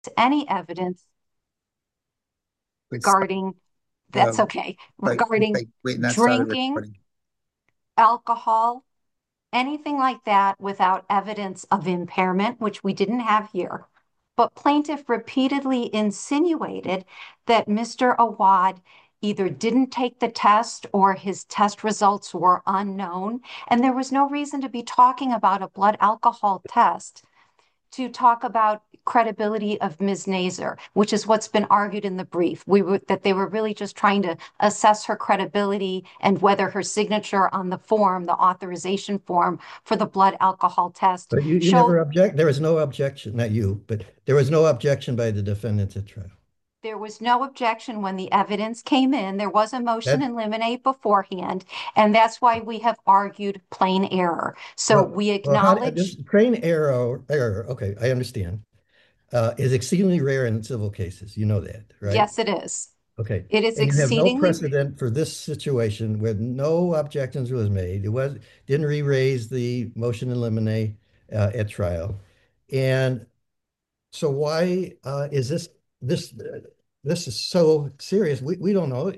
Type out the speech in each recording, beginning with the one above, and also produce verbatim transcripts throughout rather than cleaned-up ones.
any evidence Wait, stop. regarding, that's Um, okay, like, regarding like, wait, not started drinking recording. alcohol, anything like that without evidence of impairment, which we didn't have here. But plaintiff repeatedly insinuated that Mister Awad either didn't take the test or his test results were unknown. And there was no reason to be talking about a blood alcohol test to talk about credibility of Miz Nazer, which is what's been argued in the brief. We were that they were really just trying to assess her credibility and whether her signature on the form, the authorization form for the blood alcohol test, But you, you showed never object. There was no objection, not you, but there was no objection by the defendant at trial. there was no objection when the evidence came in. There was a motion That in limine beforehand, and that's why we have argued plain error. So well, we well, how this acknowledge, train error error? Okay, I understand. Uh, is exceedingly rare in civil cases. You know that, right? yes, it is. Okay, It is and you have no exceedingly, precedent for this situation where no objections was made. It was didn't re-raise the motion in limine uh, at trial, and so why uh, is this this uh, this is so serious? We we don't know.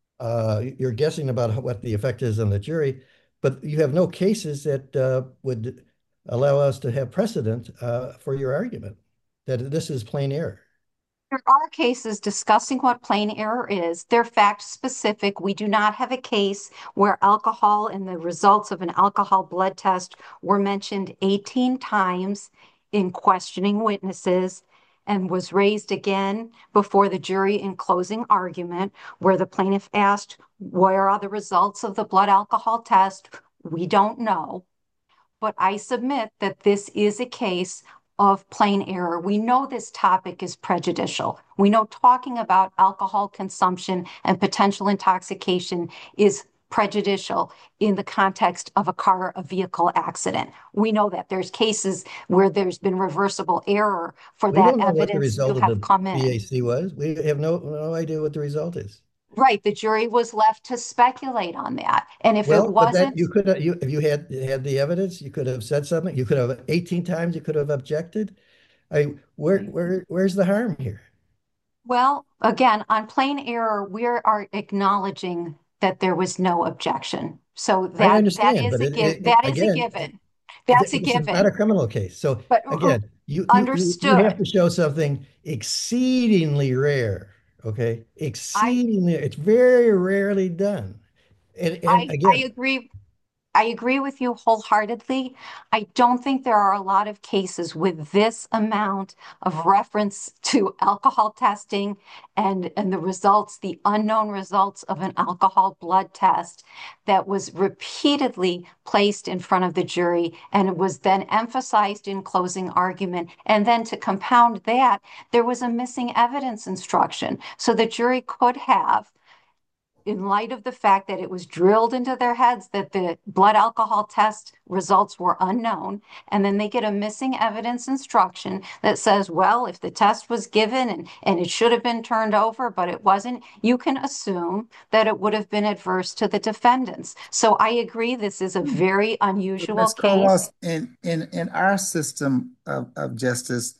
Uh, you're guessing about what the effect is on the jury, but you have no cases that uh, would allow us to have precedent uh, for your argument that this is plain error. there are cases discussing what plain error is. They're fact specific. We do not have a case where alcohol and the results of an alcohol blood test were mentioned eighteen times in questioning witnesses and was raised again before the jury in closing argument, where the plaintiff asked, where are the results of the blood alcohol test? We don't know. But I submit that this is a case of plain error. We know this topic is prejudicial. We know talking about alcohol consumption and potential intoxication is prejudicial in the context of a car, a vehicle accident. We know that there's cases where there's been reversible error for We that don't know what the evidence to result of have the come in. B A C was. We have no no idea what the result is. Right, the jury was left to speculate on that. And if it Well, but that wasn't, you could have, you if you had had the evidence, you could have said something. You could have eighteen times. You could have objected. I where where where's the harm here? well, again, on plain error, we are acknowledging that there was no objection. So I that that understand, is but a it, give it, it that is a again, given. That's th- a this is not a given. criminal case. So But uh, uh, again, you you you you have understood. to show something exceedingly rare. Okay, I exceedingly. It's very rarely done. And and I I again, agree I agree with you wholeheartedly. I don't think there are a lot of cases with this amount of reference to alcohol testing and, and the results, the unknown results of an alcohol blood test that was repeatedly placed in front of the jury and it was then emphasized in closing argument. And then to compound that, there was a missing evidence instruction. So the jury could have, in light of the fact that it was drilled into their heads that the blood alcohol test results were unknown, and then they get a missing evidence instruction that says, well, if the test was given and, and it should have been turned over, but it wasn't, you can assume that it would have been adverse to the defendants. So I agree, this is a very unusual Miz Cornwell, case. in in in our system of, of justice,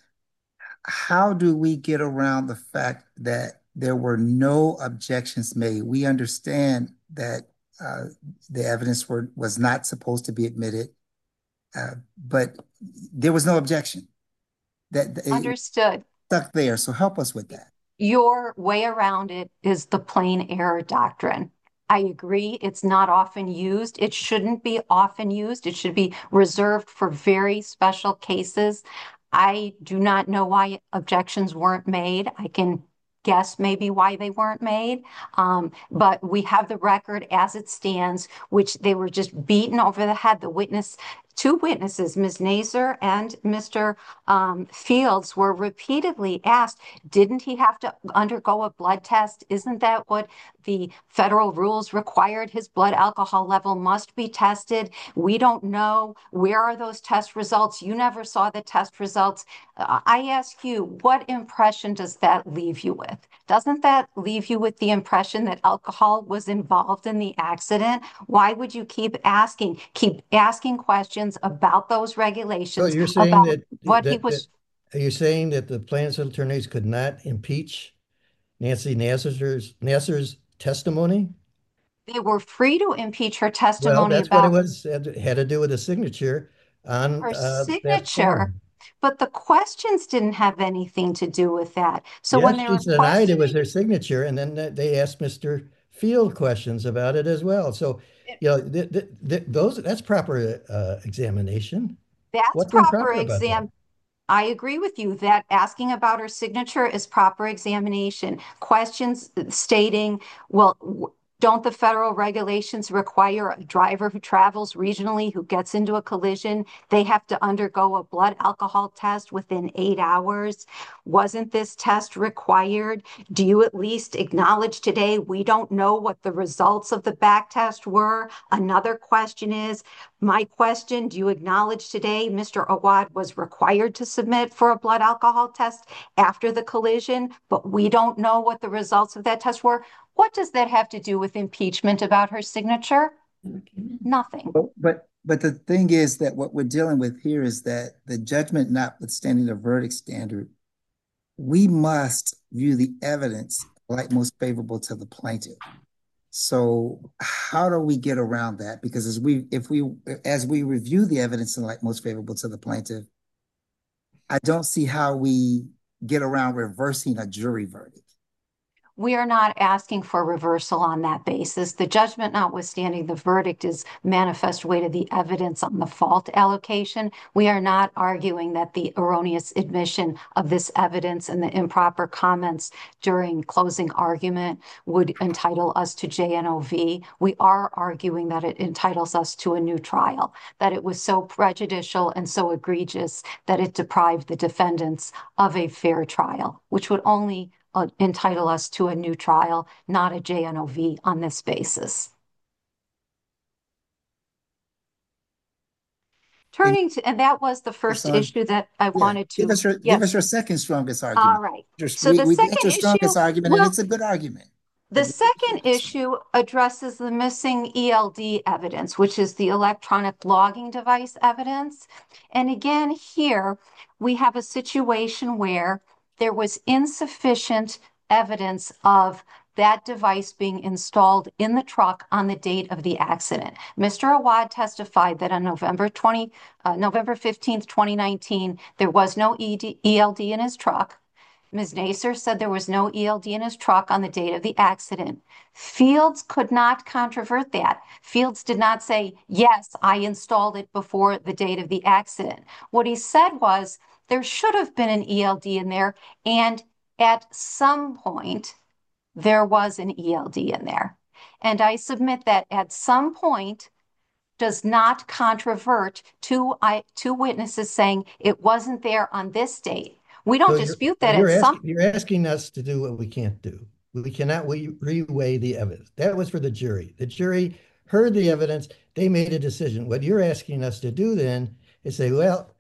how do we get around the fact that there were no objections made? We understand that uh, the evidence were was not supposed to be admitted, uh, but there was no objection. That that it Understood. stuck there. So help us with that. Your way around it is the plain error doctrine. I agree. It's not often used. It shouldn't be often used. It should be reserved for very special cases. I do not know why objections weren't made. I can guess maybe why they weren't made. Um, but we have the record as it stands, which they were just beaten over the head. The witness, two witnesses, Miz Nazer and Mister Um, Fields, were repeatedly asked, didn't he have to undergo a blood test? Isn't that what the federal rules required? His blood alcohol level must be tested. We don't know. Where are those test results? You never saw the test results. Uh, I ask you, what impression does that leave you with? Doesn't that leave you with the impression that alcohol was involved in the accident? Why would you keep asking, keep asking questions about those so regulations, you're saying about that what he that that was? are you saying that the plaintiff's attorneys could not impeach Nancy Nasser's Nasser's testimony? They were free to impeach her Well, testimony that's what it about was. It had to do with a signature on her uh, that signature, form. but the questions didn't have anything to do with that. So when Yes, they she were denied it was questioning, her signature, and then th- they asked Mister Field questions about it as well. So, it, you know, th th th those that's proper uh, examination. that's What's proper improper about that? exam. I agree with you that asking about her signature is proper examination. Questions stating, well, don't the federal regulations require a driver who travels regionally who gets into a collision, they have to undergo a blood alcohol test within eight hours? Wasn't this test required? Do you at least acknowledge today we don't know what the results of the back test were? Another question is, my question, do you acknowledge today Mister Awad was required to submit for a blood alcohol test after the collision, but we don't know what the results of that test were? What does that have to do with impeachment about her signature? Nothing. But, but but the thing is that what we're dealing with here is that the judgment notwithstanding the verdict standard, we must view the evidence like most favorable to the plaintiff. So how do we get around that? Because as we if we as we review the evidence in like most favorable to the plaintiff, I don't see how we get around reversing a jury verdict. We are not asking for reversal on that basis. The judgment notwithstanding the verdict is manifest weight of the evidence on the fault allocation. We are not arguing that the erroneous admission of this evidence and the improper comments during closing argument would entitle us to J N O V. We are arguing that it entitles us to a new trial, that it was so prejudicial and so egregious that it deprived the defendants of a fair trial, which would only uh, entitle us to a new trial, not a J N O V on this basis. Turning to, and that was the first Son, issue that I yeah, wanted give to, us your give us yes. your second strongest All argument. right. Just So we the we get second your issue, strongest argument, and well, it's a good argument. the But give us your second second strong- issue addresses the missing E L D evidence, which is the electronic logging device evidence. And again, here we have a situation where there was insufficient evidence of that device being installed in the truck on the date of the accident. Mister Awad testified that on November twentieth, uh, November fifteenth, twenty nineteen, there was no E D, E L D in his truck. Miz Nasser said there was no E L D in his truck on the date of the accident. Fields could not controvert that. Fields did not say, yes, I installed it before the date of the accident. What he said was there should have been an E L D in there, and at some point, there was an E L D in there. And I submit that at some point does not controvert two, I, two witnesses saying it wasn't there on this date. We So don't you're dispute that you're at some asking you're asking us to do what we can't do. We cannot we reweigh the evidence. That was for the jury. The jury heard the evidence. They made a decision. What you're asking us to do then is say, well,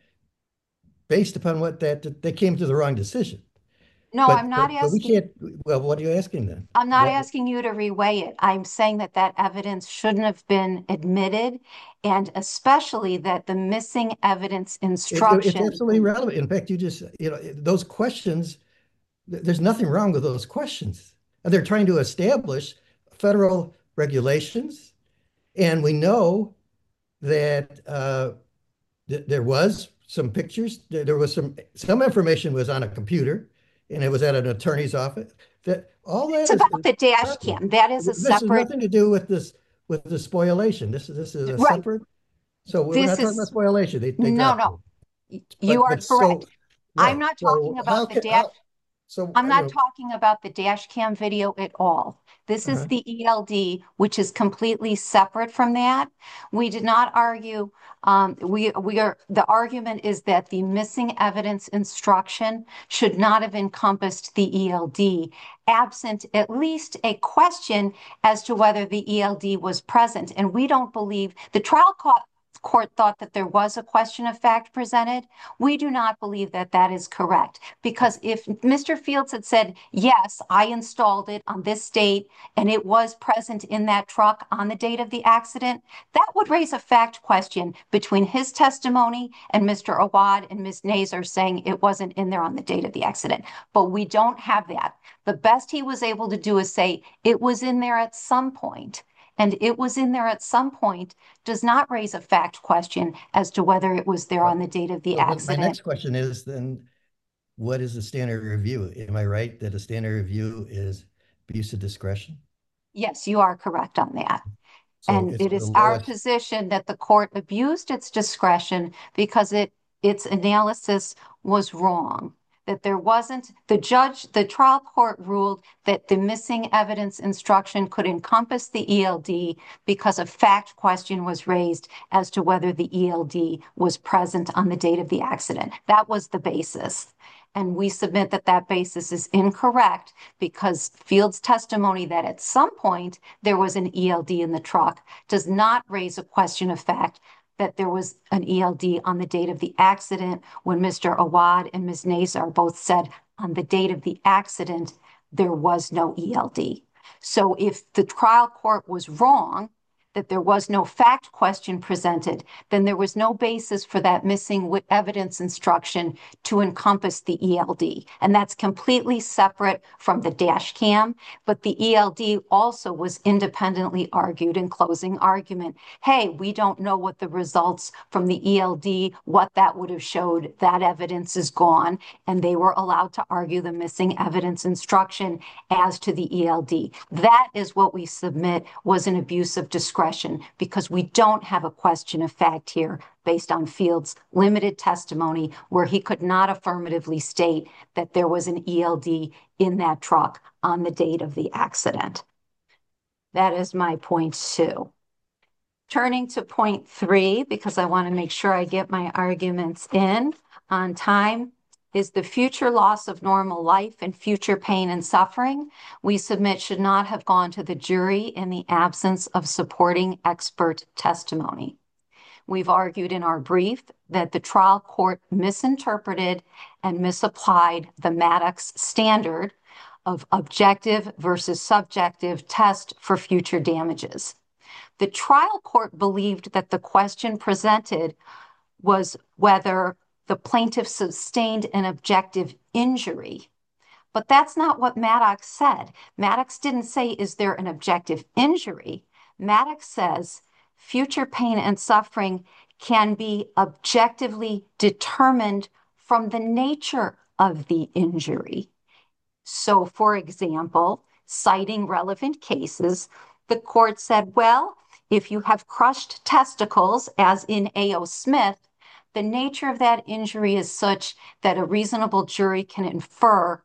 based upon what that they came to the wrong decision. No, I'm But but not but we asking, can't. Well, what are you asking then? I'm not What? asking you to reweigh it. I'm saying that that evidence shouldn't have been admitted, and especially that the missing evidence It, it- it's instruction. absolutely relevant. In fact, you just you know those questions. There's nothing wrong with those questions. And they're trying to establish federal regulations, and we know that uh, th there was some pictures. There, there was some some information was on a computer, and it was at an attorney's office. That all It's that is, about is the dash proper. cam. That is a This has separate, nothing to do with this with the spoliation. This is this is a right. separate. So we're This not talking about is, spoliation. They they no, dropped no, it. you But are but so correct. I'm right. not So talking how about the can dash. how so I'm you not know talking about the dash cam video at all. This is uh-huh. the E L D, which is completely separate from that. We did not argue. Um, we we are the argument is that the missing evidence instruction should not have encompassed the E L D, absent at least a question as to whether the E L D was present. And we don't believe the trial court court thought that there was a question of fact presented. We do not believe that that is correct, because if Mister Fields had said, yes, I installed it on this date and it was present in that truck on the date of the accident, that would raise a fact question between his testimony and Mister Awad and Miz Nazar saying it wasn't in there on the date of the accident. But we don't have that. The best he was able to do is say it was in there at some point. And it was in there at some point does not raise a fact question as to whether it was there on the date of the So then my accident. next question is then, what is the standard review? Am I right that a standard review is abuse of discretion? Yes, you are correct on that. So And it's it the is our lowest. position that the court abused its discretion because it its analysis was wrong. That there wasn't, the judge, the trial court ruled that the missing evidence instruction could encompass the E L D because a fact question was raised as to whether the E L D was present on the date of the accident. That was the basis. And we submit that that basis is incorrect because Fields' testimony that at some point there was an E L D in the truck does not raise a question of fact that there was an E L D on the date of the accident when Mister Awad and Miz Nazar both said on the date of the accident there was no E L D. So if the trial court was wrong, that there was no fact question presented, then there was no basis for that missing evidence instruction to encompass the E L D. And that's completely separate from the dash cam. But the E L D also was independently argued in closing argument. Hey, we don't know what the results from the E L D, what that would have showed. That evidence is gone. And they were allowed to argue the missing evidence instruction as to the E L D. That is what we submit was an abuse of discretion, because we don't have a question of fact here based on Fields' limited testimony where he could not affirmatively state that there was an E L D in that truck on the date of the accident. That is my point two. Turning to point three, because I want to make sure I get my arguments in on time, is the future loss of normal life and future pain and suffering we submit should not have gone to the jury in the absence of supporting expert testimony. We've argued in our brief that the trial court misinterpreted and misapplied the Maddox standard of objective versus subjective test for future damages. The trial court believed that the question presented was whether the plaintiff sustained an objective injury. But that's not what Maddox said. Maddox didn't say, is there an objective injury? Maddox says future pain and suffering can be objectively determined from the nature of the injury. So, for example, citing relevant cases, the court said, well, if you have crushed testicles, as in A O. Smith, the nature of that injury is such that a reasonable jury can infer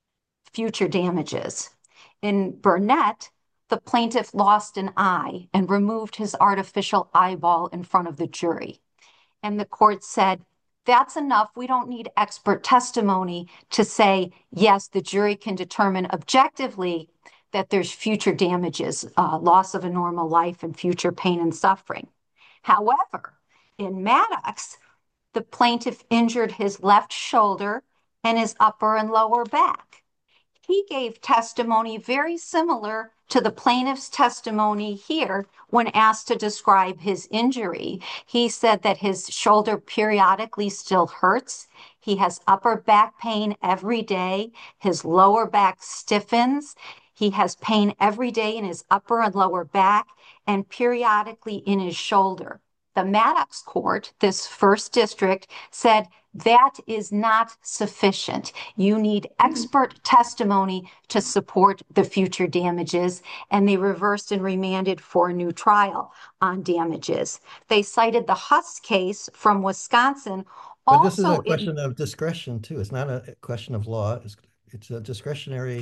future damages. In Burnett, the plaintiff lost an eye and removed his artificial eyeball in front of the jury. And the court said, that's enough. We don't need expert testimony to say, yes, the jury can determine objectively that there's future damages, uh, loss of a normal life and future pain and suffering. However, in Maddox, the plaintiff injured his left shoulder and his upper and lower back. He gave testimony very similar to the plaintiff's testimony here when asked to describe his injury. He said that his shoulder periodically still hurts. He has upper back pain every day. His lower back stiffens. He has pain every day in his upper and lower back and periodically in his shoulder. The Maddox court, this first district, said that is not sufficient. You need expert testimony to support the future damages, and they reversed and remanded for a new trial on damages. They cited the Huss case from Wisconsin. But this is Also a question of discretion too. It's not a question of law. It's, it's a discretionary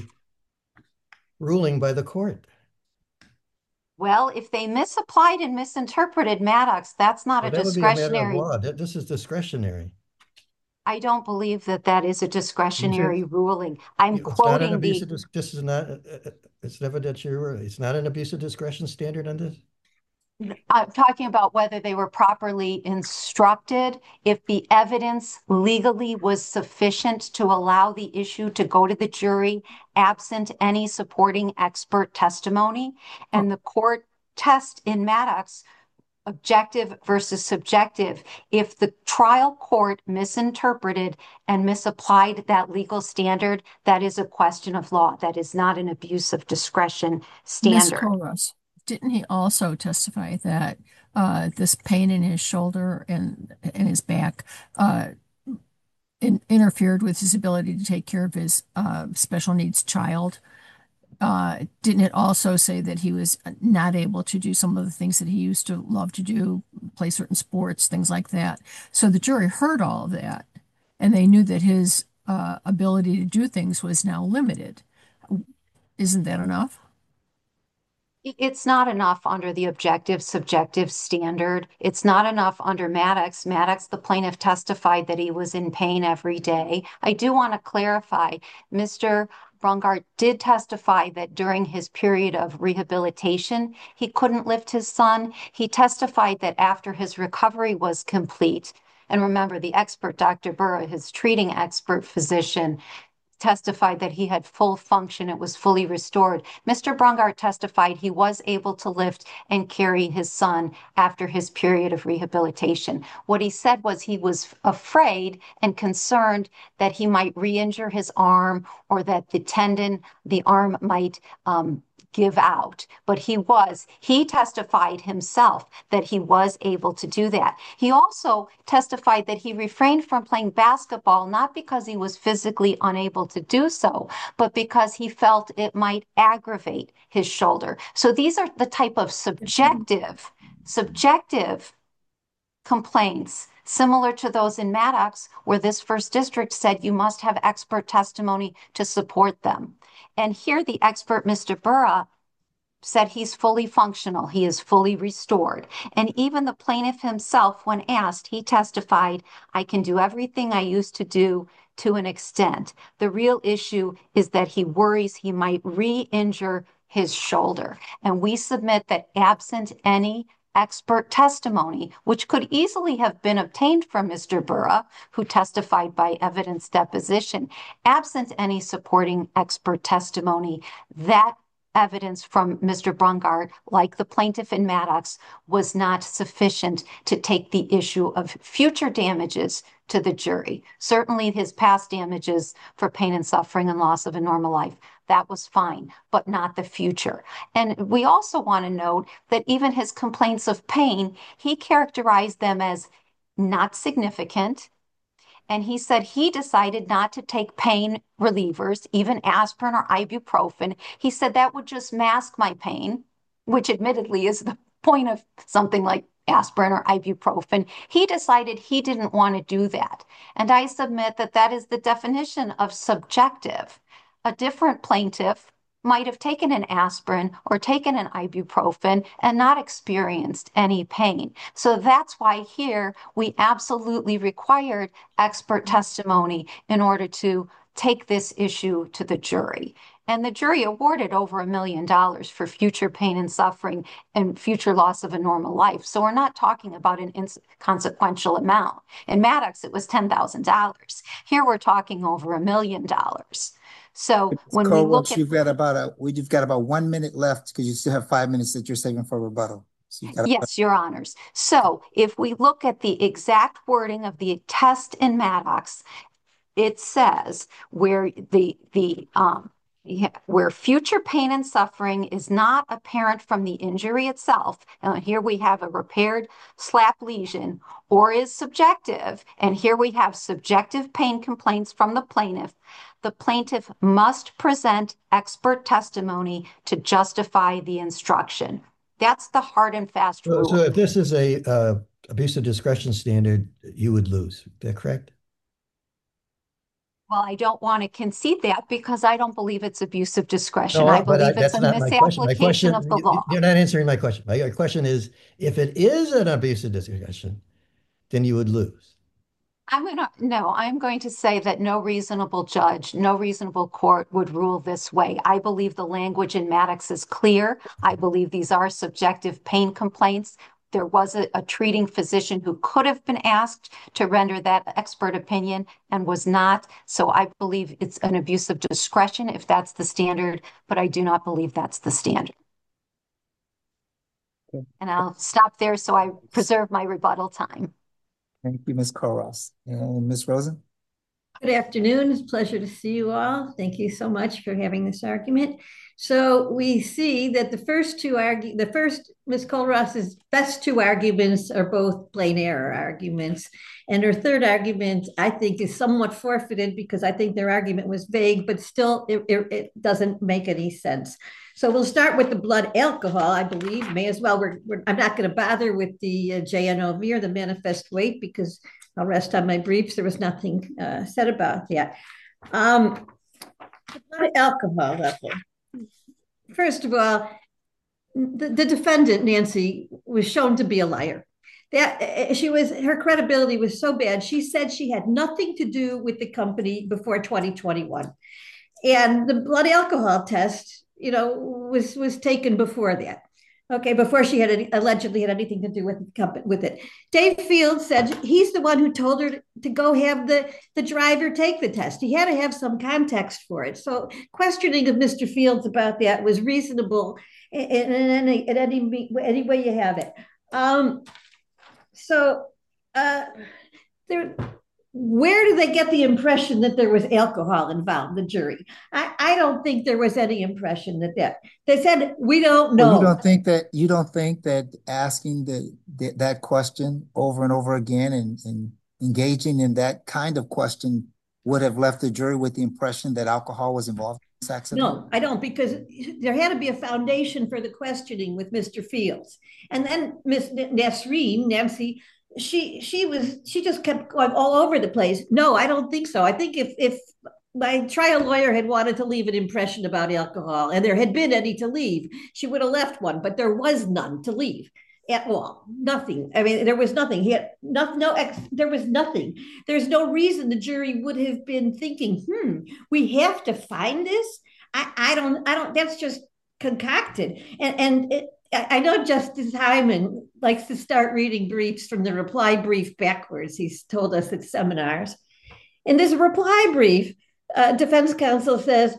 ruling by the court. Well, if they misapplied and misinterpreted Maddox, that's not Well, a that would be a matter of discretionary. law. That- This is discretionary. I don't believe that that is a discretionary ruling. I'm It's not an quoting abuse the, of, dis- this is not, uh, uh, it's evidentiary, it's not an abuse of discretion standard on this? I'm talking about whether they were properly instructed, if the evidence legally was sufficient to allow the issue to go to the jury, absent any supporting expert testimony. Oh, And the court test in Maddox, objective versus subjective, if the trial court misinterpreted and misapplied that legal standard, that is a question of law. That is not an abuse of discretion Miss standard. Koros, didn't he also testify that uh, this pain in his shoulder and in his back uh, in, interfered with his ability to take care of his uh, special needs child? Uh, didn't it also say that he was not able to do some of the things that he used to love to do, play certain sports, things like that? So the jury heard all of that, and they knew that his uh, ability to do things was now limited. Isn't that enough? It's not enough under the objective subjective standard. It's not enough under Maddox. Maddox, the plaintiff, testified that he was in pain every day. I do want to clarify, Mister Brungart did testify that during his period of rehabilitation, he couldn't lift his son. He testified that after his recovery was complete, and remember, the expert, Doctor Burra, his treating expert physician, testified that he had full function. It was fully restored. Mister Brungart testified he was able to lift and carry his son after his period of rehabilitation. What he said was he was afraid and concerned that he might re-injure his arm or that the tendon, the arm might um, give out. But he was, he testified himself that he was able to do that. He also testified that he refrained from playing basketball, not because he was physically unable to do so, but because he felt it might aggravate his shoulder. So these are the type of subjective, subjective complaints similar to those in Maddox, where this first district said you must have expert testimony to support them. And here the expert, Mister Burra, said he's fully functional, he is fully restored. And even the plaintiff himself, when asked, he testified, I can do everything I used to do to an extent. The real issue is that he worries he might re-injure his shoulder. And we submit that absent any expert testimony, which could easily have been obtained from Mister Burra, who testified by evidence deposition, absent any supporting expert testimony, that evidence from Mister Brungart, like the plaintiff in Maddox, was not sufficient to take the issue of future damages to the jury. Certainly his past damages for pain and suffering and loss of a normal life, that was fine, but not the future. And we also want to note that even his complaints of pain, he characterized them as not significant, and he said he decided not to take pain relievers, even aspirin or ibuprofen. He said that would just mask my pain, which admittedly is the point of something like aspirin or ibuprofen. He decided he didn't want to do that. And I submit that that is the definition of subjective. A different plaintiff might have taken an aspirin or taken an ibuprofen and not experienced any pain. So that's why here we absolutely required expert testimony in order to take this issue to the jury. And the jury awarded over a million dollars for future pain and suffering and future loss of a normal life. So we're not talking about an inconsequential amount. In Maddox, it was ten thousand dollars. Here we're talking over a million dollars. So when we look Coach, at, you've got about a, we- you've got about one minute left because you still have five minutes that you're saving for rebuttal. So you got yes, your honors. So if we look at the exact wording of the test in Maddox, it says where the the um yeah, where future pain and suffering is not apparent from the injury itself, and here we have a repaired slap lesion, or is subjective, and here we have subjective pain complaints from the plaintiff, the plaintiff must present expert testimony to justify the instruction. That's the hard and fast So, so rule. if this is a uh, abuse of discretion standard, you would lose. Is that correct? Well, I don't want to concede that because I don't believe it's abuse of discretion. I No, but I, believe it's that's a not my question. My misapplication question, of the you- law. you're not answering my question. My question is, if it is an abuse of discretion, then you would lose. I'm gonna, no, I'm going to say that no reasonable judge, no reasonable court would rule this way. I believe the language in Maddox is clear. I believe these are subjective pain complaints. There was a, a treating physician who could have been asked to render that expert opinion and was not. So I believe it's an abuse of discretion if that's the standard, but I do not believe that's the standard. Okay. And I'll stop there so I preserve my rebuttal time. Thank you, Miz Koros. And Miz Rosen? Good afternoon. It's a pleasure to see you all. Thank you so much for having this argument. So we see that the first two argue, the first Miz Kollross's best two arguments are both plain error arguments. And her third argument, I think, is somewhat forfeited because I think their argument was vague, but still it, it, it doesn't make any sense. So we'll start with the blood alcohol, I believe. May as well. We're, we're, I'm not going to bother with the uh, J N O V or the manifest weight because I'll rest on my briefs. There was nothing uh, said about that. Um, the blood alcohol level. First of all, the, the defendant, Nancy, was shown to be a liar. That she was, her credibility was so bad. She said she had nothing to do with the company before twenty twenty-one. And the blood alcohol test, you know, was, was taken before that. Okay, before she had any, allegedly had anything to do with the company, with it. Dave Fields said he's the one who told her to go have the, the driver take the test. He had to have some context for it. So questioning of Mister Fields about that was reasonable in, in, any, in any, any way you have it. Um, so uh, there, where do they get the impression that there was alcohol involved, the jury? I, I don't think there was any impression that that, they said, we don't know. Well, you don't think that, you don't think that asking the, the that question over and over again and, and engaging in that kind of question would have left the jury with the impression that alcohol was involved in this accident? No, I don't, because there had to be a foundation for the questioning with Mister Fields. And then Miss Nasreen, Nancy, she she was she just kept going all over the place. No, I don't think so. I think if if my trial lawyer had wanted to leave an impression about alcohol and there had been any to leave, she would have left one, but there was none to leave at all. Nothing. I mean, there was nothing. He had no, no ex, there was nothing. There's no reason the jury would have been thinking, hmm, we have to find this. I, I don't, I don't, that's just concocted. And, and it, I know Justice Hyman likes to start reading briefs from the reply brief backwards. He's told us at seminars. In this reply brief, uh, defense counsel says,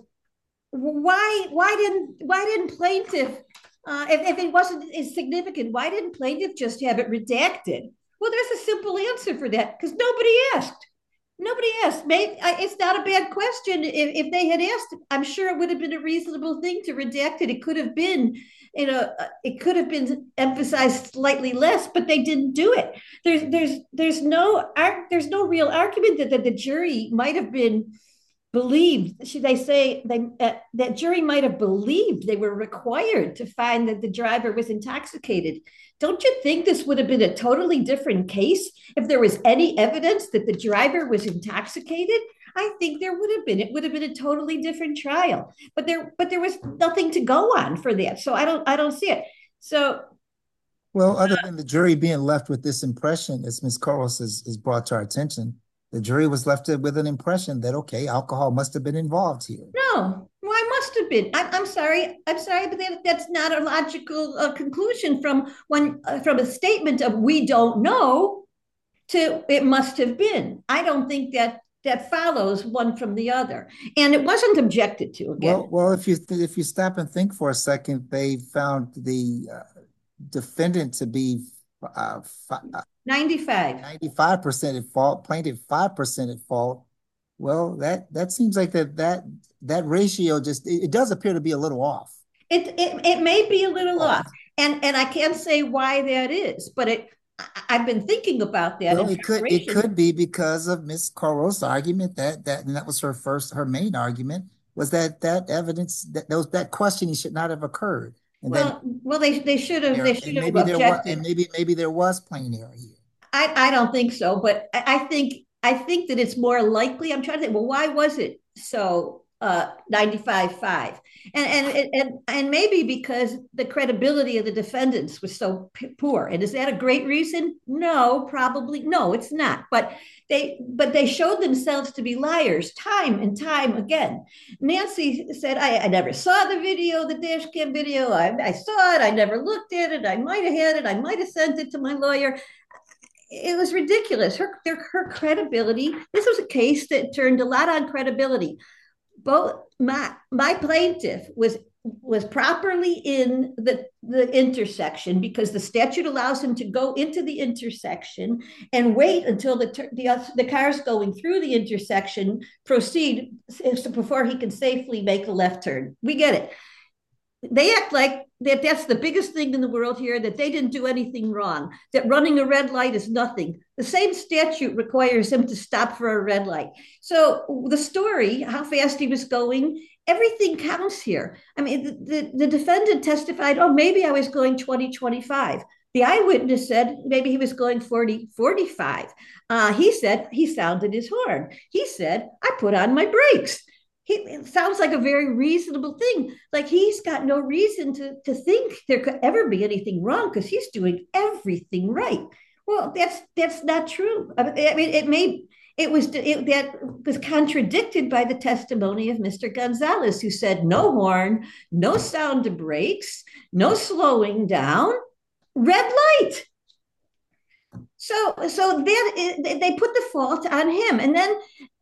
why, why didn't, why didn't plaintiff, uh, if, if it wasn't as significant, why didn't plaintiff just have it redacted? Well, there's a simple answer for that, because nobody asked. Nobody asked. Maybe, it's not a bad question. If, if they had asked, I'm sure it would have been a reasonable thing to redact it. It could have been, you know, it could have been emphasized slightly less, but they didn't do it. There's, there's, there's no, there's no real argument that, that the jury might have been believed. Should they say they, uh, that jury might have believed they were required to find that the driver was intoxicated? Don't you think this would have been a totally different case if there was any evidence that the driver was intoxicated? I think there would have been. It would have been a totally different trial. But there, but there was nothing to go on for that. So I don't, I don't see it. So, well, other than the jury being left with this impression, as Miz Koros has, has brought to our attention, the jury was left with an impression that, okay, alcohol must have been involved here. No, why must have been? I'm, I'm sorry. I'm sorry, but that, that's not a logical uh, conclusion from one uh, from a statement of we don't know to it must have been. I don't think that that follows one from the other, and it wasn't objected to. Again, well, well, if you if you stop and think for a second, they found the uh, defendant to be uh, ninety-five ninety-five percent at fault, plaintiff five percent at fault. Well, that that seems like that that that ratio just it, it does appear to be a little off. It it, it may be a little off, and and I can't say why that is, but it I've been thinking about that. Well, it could it could be because of Miz Koros' argument that that and that was her first her main argument was that that evidence that those that questioning should not have occurred. And well, then, well, they they should have they should have maybe objected. There was, and maybe maybe there was plain error here. I I don't think so, but I, I think I think that it's more likely. I'm trying to think. Well, why was it so uh, ninety-five five. And, and, and, and maybe because the credibility of the defendants was so poor. And is that a great reason? No, probably. No, it's not. But they, but they showed themselves to be liars time and time again. Nancy said, I, I never saw the video, the dash cam video. I, I saw it. I never looked at it. I might have had it. I might have sent it to my lawyer. It was ridiculous. Her, her credibility. This was a case that turned a lot on credibility. Both my my plaintiff was was properly in the, the intersection because the statute allows him to go into the intersection and wait until the the, the cars going through the intersection proceed before he can safely make a left turn. We get it. They act like that that's the biggest thing in the world here, that they didn't do anything wrong, that running a red light is nothing. The same statute requires him to stop for a red light. So the story, how fast he was going, everything counts here. I mean, the, the, the defendant testified, oh, maybe I was going twenty, twenty-five. The eyewitness said maybe he was going forty, forty-five. Uh, he said he sounded his horn. He said, I put on my brakes. He, it sounds like a very reasonable thing. Like he's got no reason to, to think there could ever be anything wrong because he's doing everything right. Well, that's that's not true. I mean, it may it was it, that was contradicted by the testimony of Mister Gonzalez, who said no horn, no sound of brakes, no slowing down, red light. So so that they put the fault on him, and then.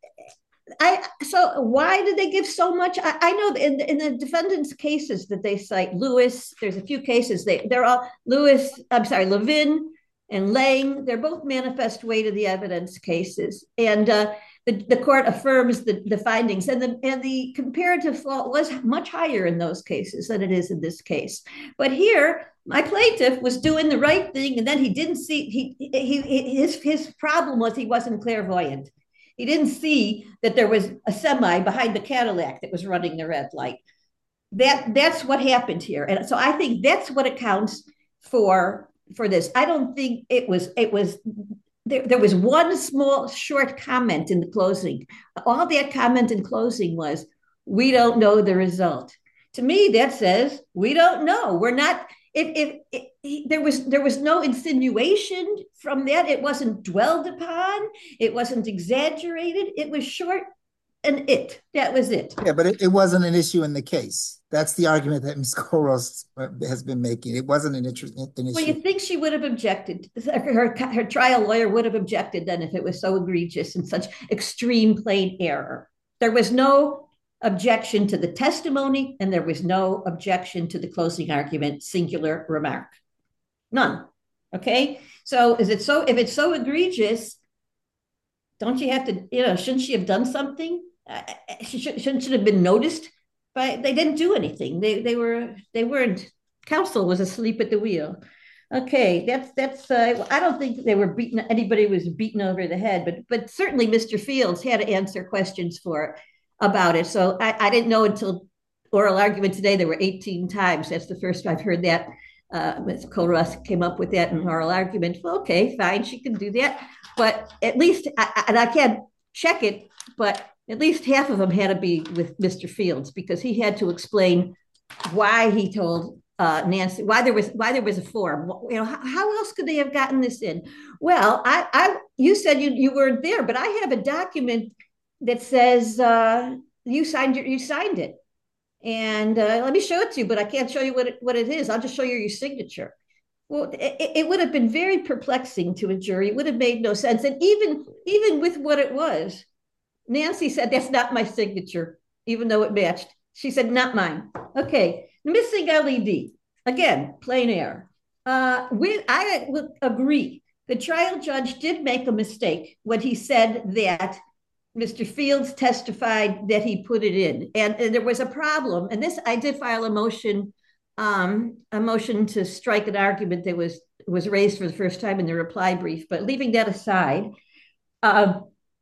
I so why did they give so much? I, I know in, in the defendants' cases that they cite, Lewis, there's a few cases, they, they're all Lewis, I'm sorry, Levin and Lang, they're both manifest weight of the evidence cases. And uh, the, the court affirms the, the findings, and the, and the comparative fault was much higher in those cases than it is in this case. But here, my plaintiff was doing the right thing, and then he didn't see, he, he, he his, his problem was he wasn't clairvoyant. He didn't see that there was a semi behind the Cadillac that was running the red light. That that's what happened here, and so I think that's what accounts for for this. I don't think it was it was there. There was one small short comment in the closing. All that comment in closing was, "We don't know the result." To me, that says we don't know. We're not. If, if, if, if there was there was no insinuation from that, it wasn't dwelled upon, it wasn't exaggerated, it was short and it. That was it. Yeah, but it, it wasn't an issue in the case. That's the argument that Miz Koros has been making. It wasn't an, interest, an issue. Well, you think she would have objected? Her, her trial lawyer would have objected then if it was so egregious and such extreme plain error. There was no objection to the testimony, and there was no objection to the closing argument, singular remark. None. Okay. So is it so, if it's so egregious, don't you have to, you know, shouldn't she have done something? Uh, she should, shouldn't she have been noticed? But they didn't do anything. They they were, they weren't, counsel was asleep at the wheel. Okay, that's, that's, uh, I don't think they were beaten, anybody was beaten over the head, but, but certainly Mister Fields had to answer questions for it. About it. So I, I didn't know until oral argument today, there were eighteen times. That's the first I've heard that. Uh, Miz Koros came up with that in oral argument. Well, okay, fine, she can do that. But at least, I, and I can't check it, but at least half of them had to be with Mister Fields because he had to explain why he told uh, Nancy, why there was why there was a form. You know, how, how else could they have gotten this in? Well, I, I you said you, you weren't there, but I have a document that says uh, you signed your, you signed it, and uh, let me show it to you. But I can't show you what it, what it is. I'll just show you your signature. Well, it, it would have been very perplexing to a jury. It would have made no sense. And even even with what it was, Nancy said that's not my signature, even though it matched. She said not mine. Okay, missing L E D again, plain error. Uh, we I would agree. The trial judge did make a mistake when he said that Mister Fields testified that he put it in, and, and there was a problem. And this, I did file a motion, um, a motion to strike an argument that was was raised for the first time in the reply brief. But leaving that aside, uh,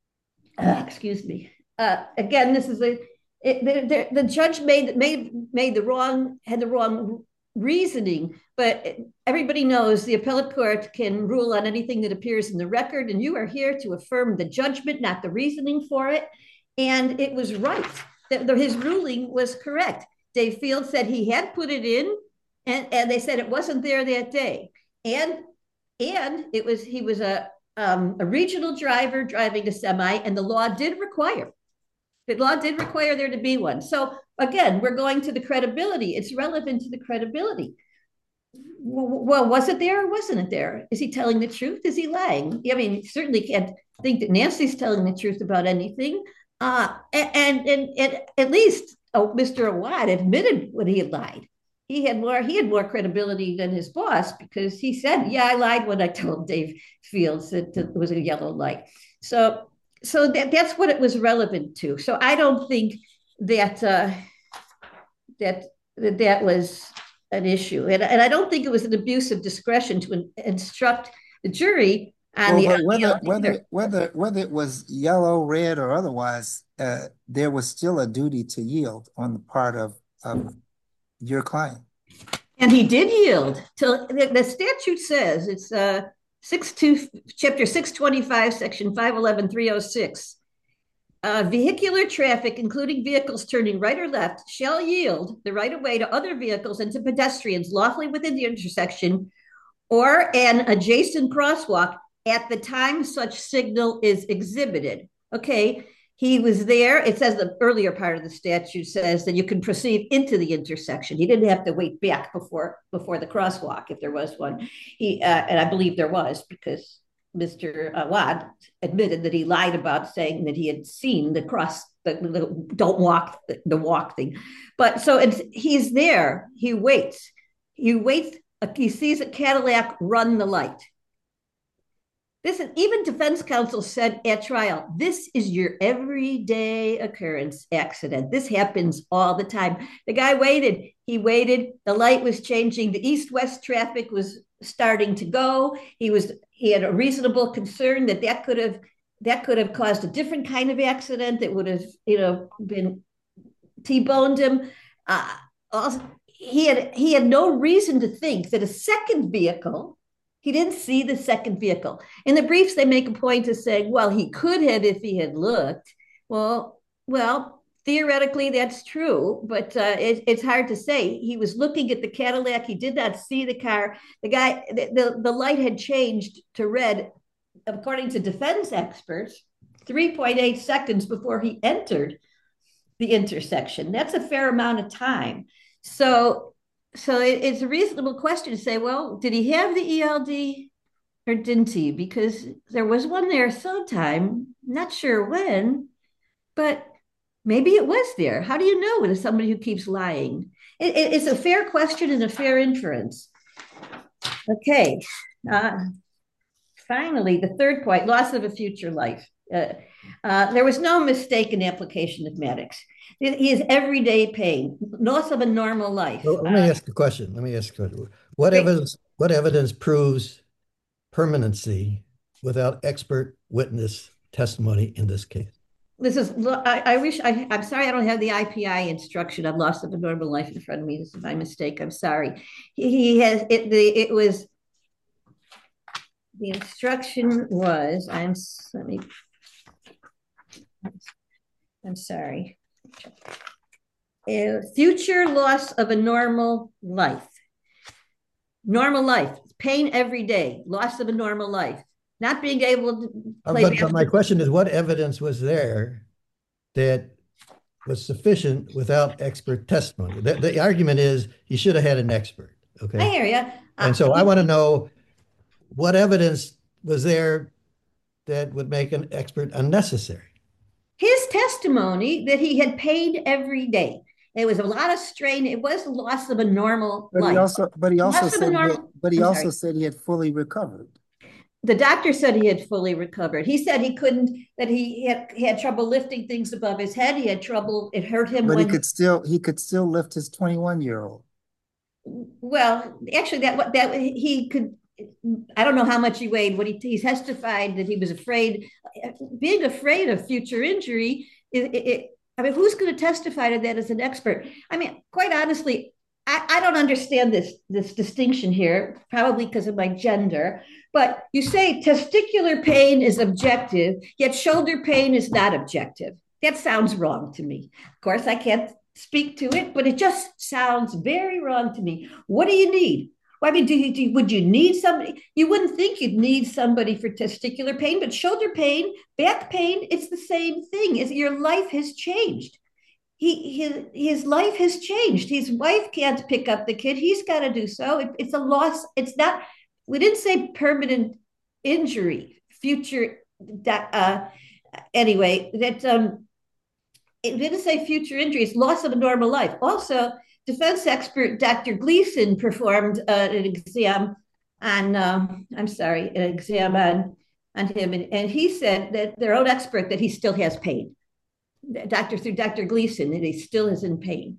uh, excuse me. Uh, again, this is a it, the, the, the judge made made made the wrong had the wrong reasoning, but everybody knows the appellate court can rule on anything that appears in the record, and you are here to affirm the judgment, not the reasoning for it. And it was right. that his ruling was correct. Dave Field said he had put it in, and, and they said it wasn't there that day. And and it was he was a um, a regional driver driving a semi, and the law did require the law did require there to be one. So again, we're going to the credibility. It's relevant to the credibility. Well, was it there or wasn't it there? Is he telling the truth? Is he lying? I mean, certainly can't think that Nancy's telling the truth about anything. Uh, and, and, and at least oh, Mister Awad admitted when he had lied. He had more he had more credibility than his boss, because he said, yeah, I lied when I told Dave Fields that it was a yellow light. So so that, that's what it was relevant to. So I don't think that uh, that, that that was an issue. And, and I don't think it was an abuse of discretion to in, instruct the jury on Well, the, but on the whether whether whether whether it was yellow, red, or otherwise, uh, there was still a duty to yield on the part of, of your client. And he did yield. Till the, the statute says it's uh six two chapter six twenty-five, section five eleven three oh six. Uh, vehicular traffic, including vehicles turning right or left, shall yield the right of way to other vehicles and to pedestrians lawfully within the intersection or an adjacent crosswalk at the time such signal is exhibited. Okay, he was there. It says the earlier part of the statute says that you can proceed into the intersection. He didn't have to wait back before before the crosswalk if there was one. He uh, and I believe there was, because Mister Awad admitted that he lied about saying that he had seen the cross, the, the don't walk, the, the walk thing. But so it's, he's there. He waits. He waits. He sees a Cadillac run the light. This is, even defense counsel said at trial, this is your everyday occurrence accident. This happens all the time. The guy waited. He waited. The light was changing. The east-west traffic was starting to go. He was he had a reasonable concern that that could have that could have caused a different kind of accident that would have, you know, been T-boned him. Uh, also, he had he had no reason to think that a second vehicle. He didn't see the second vehicle. In the briefs, they make a point of saying, well, he could have if he had looked. Well, well, theoretically, that's true, but uh, it, it's hard to say. He was looking at the Cadillac. He did not see the car. The guy, the, the, the light had changed to red, according to defense experts, three point eight seconds before he entered the intersection. That's a fair amount of time. So, so it, it's a reasonable question to say, well, did he have the E L D or didn't he? Because there was one there sometime, not sure when, but maybe it was there. How do you know it is somebody who keeps lying? It, it, it's a fair question and a fair inference. Okay. Uh, finally, the third point, loss of a future life. Uh, uh, there was no mistaken application of Maddox. He is everyday pain, loss of a normal life. Well, let me ask a question. Let me ask a question. What evidence, what evidence proves permanency without expert witness testimony in this case? This is, I, I wish, I, I'm sorry I don't have the I P I instruction on loss of a normal life in front of me. This is my mistake. I'm sorry. He, he has, it, the, it was, the instruction was, I'm, let me, I'm sorry. A future loss of a normal life. Normal life, pain every day, loss of a normal life. Not being able to play. But, but my question is, what evidence was there that was sufficient without expert testimony? The, the argument is you should have had an expert. Okay. I hear you. And so I want to know what evidence was there that would make an expert unnecessary. His testimony that he had pain every day. There was a lot of strain. It was the loss of a normal but life. He also, but he also Loss of a said, he normal- had, but he I'm also sorry. said he had fully recovered. The doctor said he had fully recovered. He said he couldn't, that he had, he had trouble lifting things above his head. He had trouble, it hurt him But when, he could still, he could still lift his twenty-one year old. well, actually that, that he could, I don't know how much he weighed. What he, he testified that he was afraid, being afraid of future injury. It, it, I mean, who's going to testify to that as an expert? I mean, quite honestly, I, I don't understand this, this distinction here, probably because of my gender. But you say testicular pain is objective, yet shoulder pain is not objective. That sounds wrong to me. Of course, I can't speak to it, but it just sounds very wrong to me. What do you need? Well, I mean, do you, do, would you need somebody? You wouldn't think you'd need somebody for testicular pain, but shoulder pain, back pain, it's the same thing. Is your life has changed. He his his life has changed. His wife can't pick up the kid. He's got to do so. It, it's a loss. It's not. We didn't say permanent injury, future. Uh, anyway, that um, it didn't say future injuries, loss of a normal life. Also, defense expert Doctor Gleason performed uh, an exam on, um, I'm sorry, an exam on, on him. And, and he said that their own expert that he still has pain. Doctor through Doctor Gleason, and he still is in pain.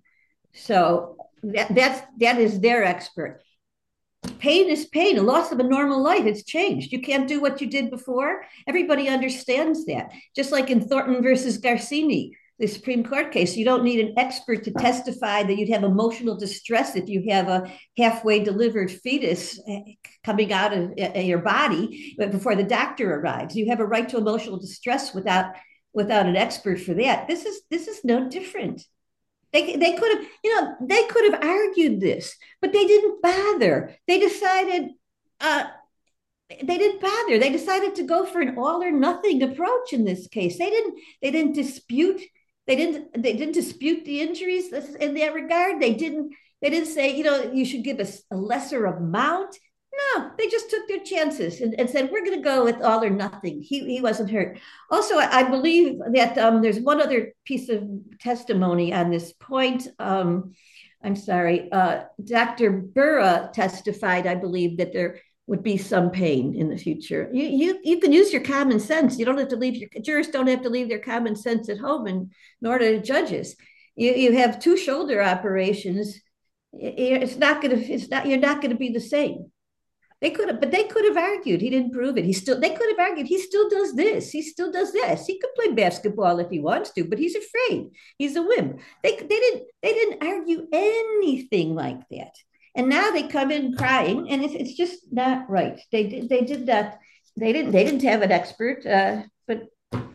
So that, that's, that is their expert. Pain is pain, a loss of a normal life. It's changed. You can't do what you did before. Everybody understands that. Just like in Thornton versus Garcini, the Supreme Court case, you don't need an expert to testify that you'd have emotional distress if you have a halfway delivered fetus coming out of your body before the doctor arrives. You have a right to emotional distress without without an expert for that. This is this is no different. They, they could have, you know, they could have argued this, but they didn't bother. They decided, uh, they didn't bother. They decided to go for an all or nothing approach in this case. They didn't, they didn't dispute, they didn't, they didn't dispute the injuries in that regard. They didn't, they didn't say, you know, you should give us a lesser amount. No, they just took their chances and, and said, we're going to go with all or nothing. He, he wasn't hurt. Also, I, I believe that um, there's one other piece of testimony on this point. Um, I'm sorry. Uh, Doctor Burra testified, I believe, that there would be some pain in the future. You, you, you can use your common sense. You don't have to leave your jurors don't have to leave their common sense at home, and nor do judges. You, you have two shoulder operations. It's not going to, it's not, you're not going to be the same. They could have, but they could have argued he didn't prove it. He still, they could have argued he still does this. He still does this. He could play basketball if he wants to, but he's afraid. He's a whim. They, they didn't, they didn't argue anything like that. And now they come in crying, and it's, it's just not right. They did, they did that. They didn't, they didn't have an expert. Uh, but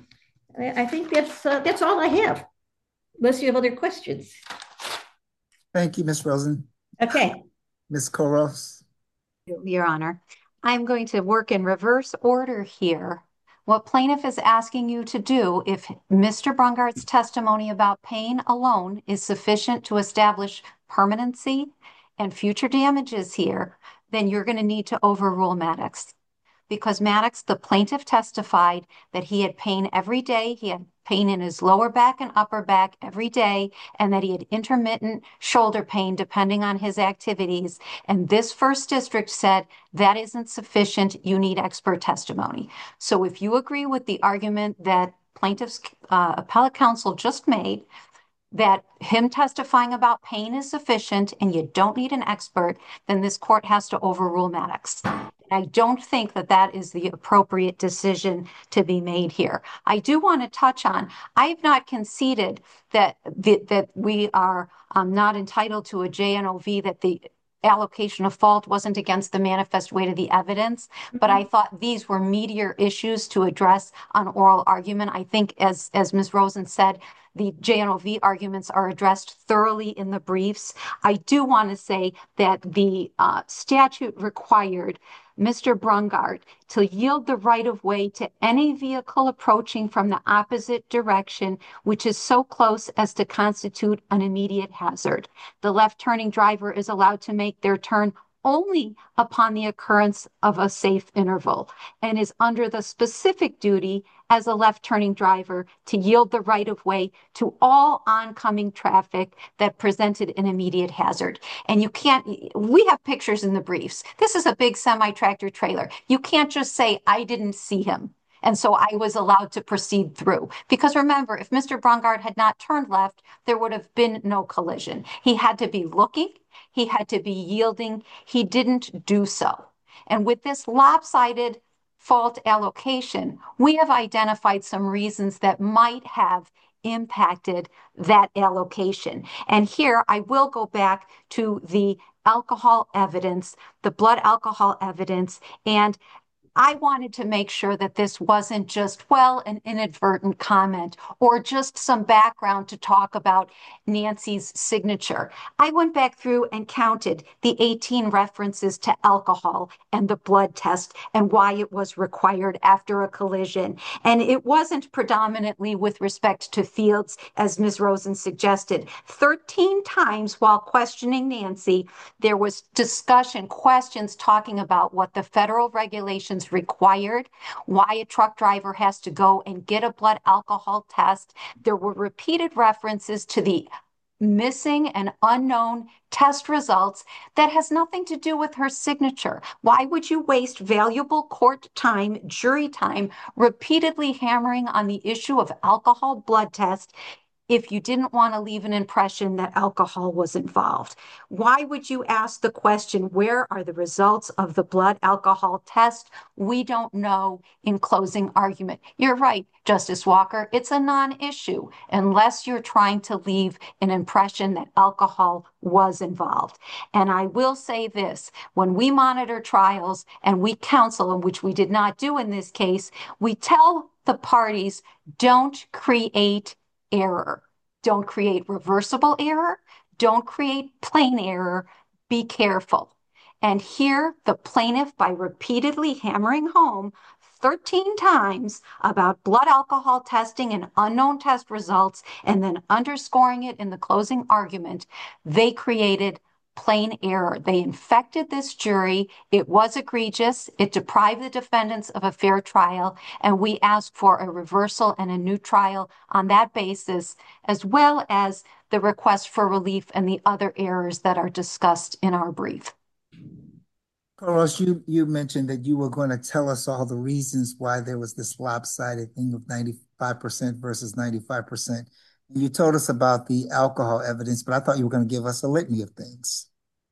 I think that's uh, that's all I have. Unless you have other questions. Thank you, Miz Rosen. Okay. Miz Koros. Your Honor, I'm going to work in reverse order here. What plaintiff is asking you to do, if Mister Brungart's testimony about pain alone is sufficient to establish permanency and future damages here, then you're going to need to overrule Maddox. Because Maddox, the plaintiff, testified that he had pain every day. He had pain in his lower back and upper back every day, and that he had intermittent shoulder pain depending on his activities. And this first district said that isn't sufficient. You need expert testimony. So if you agree with the argument that plaintiff's uh, appellate counsel just made, that him testifying about pain is sufficient and you don't need an expert, then this court has to overrule Maddox. I don't think that that is the appropriate decision to be made here. I do want to touch on, I have not conceded that, the, that we are um, not entitled to a J N O V, that the allocation of fault wasn't against the manifest weight of the evidence, mm-hmm. but I thought these were meatier issues to address on oral argument. I think, as, as Miz Rosen said, the J N O V arguments are addressed thoroughly in the briefs. I do want to say that the uh, statute required Mister Brungart to yield the right-of-way to any vehicle approaching from the opposite direction, which is so close as to constitute an immediate hazard. The left-turning driver is allowed to make their turn only upon the occurrence of a safe interval and is under the specific duty as a left-turning driver to yield the right-of-way to all oncoming traffic that presented an immediate hazard. And you can't, we have pictures in the briefs. This is a big semi-tractor trailer. You can't just say, I didn't see him, and so I was allowed to proceed through. Because remember, if Mister Brungart had not turned left, there would have been no collision. He had to be looking, he had to be yielding, he didn't do so. And with this lopsided fault allocation, we have identified some reasons that might have impacted that allocation. And here I will go back to the alcohol evidence, the blood alcohol evidence, and I wanted to make sure that this wasn't just, well, an inadvertent comment or just some background to talk about Nancy's signature. I went back through and counted the eighteen references to alcohol and the blood test and why it was required after a collision. And it wasn't predominantly with respect to Fields, as Miz Rosen suggested. thirteen times while questioning Nancy, there was discussion, questions talking about what the federal regulations required, why a truck driver has to go and get a blood alcohol test. There were repeated references to the missing and unknown test results that has nothing to do with her signature. Why would you waste valuable court time, jury time, repeatedly hammering on the issue of alcohol blood test if you didn't want to leave an impression that alcohol was involved? Why would you ask the question, where are the results of the blood alcohol test? We don't know in closing argument. You're right, Justice Walker. It's a non-issue unless you're trying to leave an impression that alcohol was involved. And I will say this, when we monitor trials and we counsel, which we did not do in this case, we tell the parties, don't create error. Don't create reversible error. Don't create plain error. Be careful. And here, the plaintiff, by repeatedly hammering home thirteen times about blood alcohol testing and unknown test results, and then underscoring it in the closing argument, they created plain error. They infected this jury. It was egregious. It deprived the defendants of a fair trial, and we ask for a reversal and a new trial on that basis, as well as the request for relief and the other errors that are discussed in our brief. Carlos, you, you mentioned that you were going to tell us all the reasons why there was this lopsided thing of ninety-five percent versus ninety-five percent. You told us about the alcohol evidence, but I thought you were going to give us a litany of things.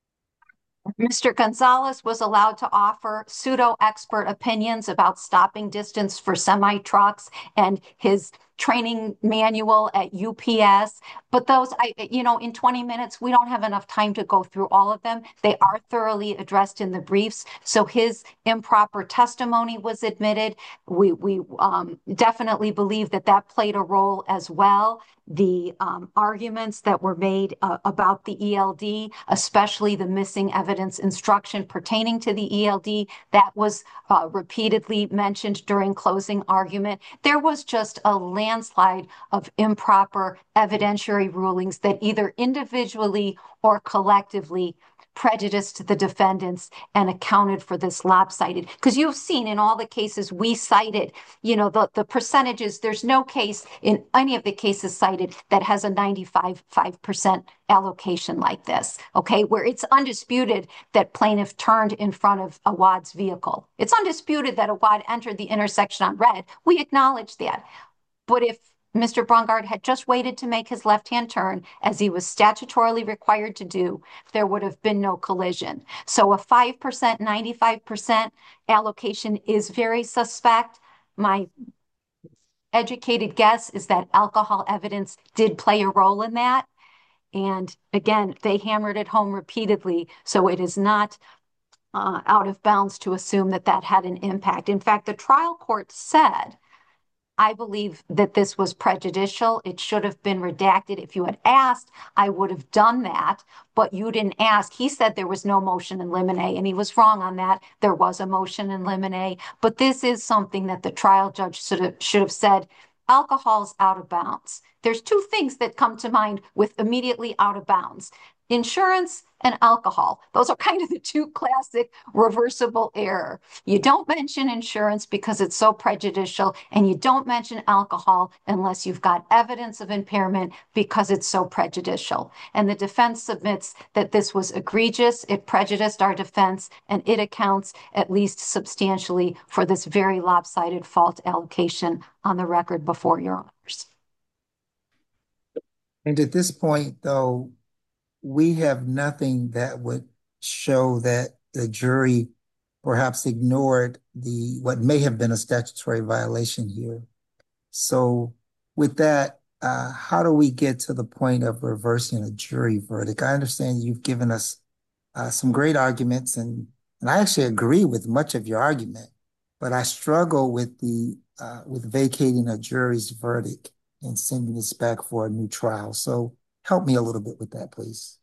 Mister Gonzalez was allowed to offer pseudo-expert opinions about stopping distance for semi-trucks and his training manual at U P S. But those, I, you know, in twenty minutes, we don't have enough time to go through all of them. They are thoroughly addressed in the briefs. So his improper testimony was admitted. We, we um, definitely believe that that played a role as well. The um, arguments that were made uh, about the E L D, especially the missing evidence instruction pertaining to the E L D, that was uh, repeatedly mentioned during closing argument. There was just a landslide of improper evidentiary rulings that either individually or collectively prejudiced the defendants and accounted for this lopsided. Because you've seen in all the cases we cited, you know, the, the percentages, there's no case in any of the cases cited that has a ninety-five percent allocation like this, okay, where it's undisputed that plaintiff turned in front of Awad's vehicle. It's undisputed that Awad entered the intersection on red. We acknowledge that. But if Mister Brungard had just waited to make his left-hand turn, as he was statutorily required to do, there would have been no collision. So a five percent, ninety-five percent allocation is very suspect. My educated guess is that alcohol evidence did play a role in that. And again, they hammered it home repeatedly, so it is not uh, out of bounds to assume that that had an impact. In fact, the trial court said, I believe that this was prejudicial. It should have been redacted. If you had asked, I would have done that, but you didn't ask. He said there was no motion in limine, and he was wrong on that. There was a motion in limine, but this is something that the trial judge should have, should have said, alcohol's out of bounds. There's two things that come to mind with immediately out of bounds: insurance and alcohol. Those are kind of the two classic reversible error. You don't mention insurance because it's so prejudicial, and you don't mention alcohol unless you've got evidence of impairment because it's so prejudicial. And the defense submits that this was egregious, it prejudiced our defense, and it accounts at least substantially for this very lopsided fault allocation on the record before your honors. And at this point, though, we have nothing that would show that the jury perhaps ignored the what may have been a statutory violation here. So with that, uh, how do we get to the point of reversing a jury verdict? I understand you've given us uh, some great arguments, and, and I actually agree with much of your argument. but I struggle with the uh, with vacating a jury's verdict and sending this back for a new trial. So help me a little bit with that, please.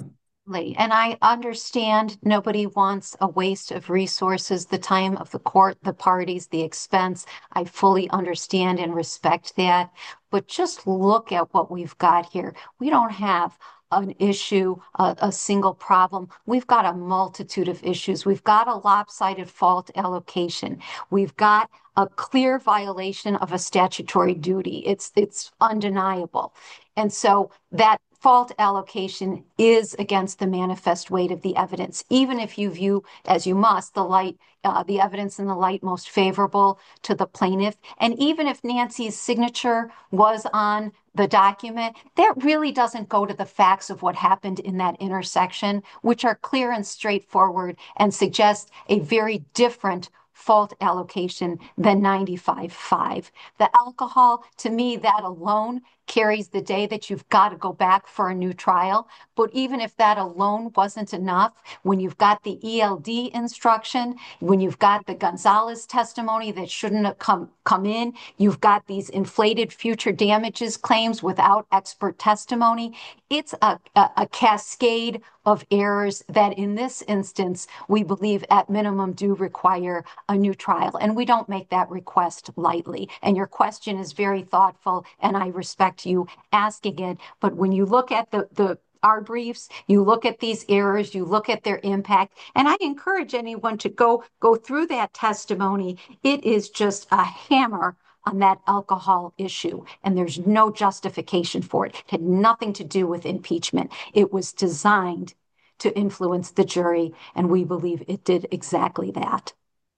And I understand nobody wants a waste of resources, the time of the court, the parties, the expense. I fully understand and respect that. But just look at what we've got here. We don't have an issue, a, a single problem. We've got a multitude of issues. We've got a lopsided fault allocation. We've got a clear violation of a statutory duty. It's it's undeniable. And so that fault allocation is against the manifest weight of the evidence, even if you view, as you must, the light, uh, the evidence in the light most favorable to the plaintiff. And even if Nancy's signature was on the document, that really doesn't go to the facts of what happened in that intersection, which are clear and straightforward and suggest a very different fault allocation than ninety-five five. The alcohol, to me, that alone carries the day that you've got to go back for a new trial. But even if that alone wasn't enough, when you've got the E L D instruction, when you've got the Gonzalez testimony that shouldn't have come, come in, you've got these inflated future damages claims without expert testimony, it's a, a, a cascade of errors that in this instance, we believe at minimum do require a new trial. And we don't make that request lightly. And your question is very thoughtful, and I respect you asking it. But when you look at the, the our briefs, you look at these errors, you look at their impact, and I encourage anyone to go go through that testimony. It is just a hammer on that alcohol issue, and there's no justification for it. It had nothing to do with impeachment. It was designed to influence the jury, and we believe it did exactly that.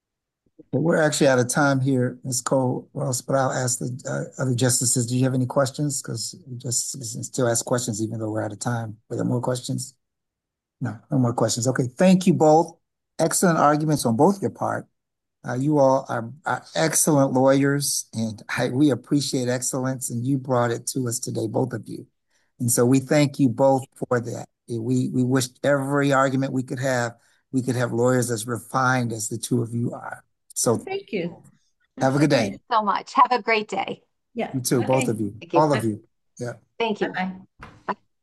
We're actually out of time here, Miz Cole Ross, but I'll ask the uh, other justices, do you have any questions? Because we just still ask questions even though we're out of time. Are there more questions? No, no more questions. Okay, thank you both. Excellent arguments on both your part. Uh, you all are, are excellent lawyers, and I, we appreciate excellence, and you brought it to us today, both of you. And so we thank you both for that. We, we wish every argument we could have, we could have lawyers as refined as the two of you are. So thank you. Have a good day. Thank you so much. Have a great day. Yeah. You too, Okay. both of you, Thank you. all of you. Yeah. Thank you. Bye-bye.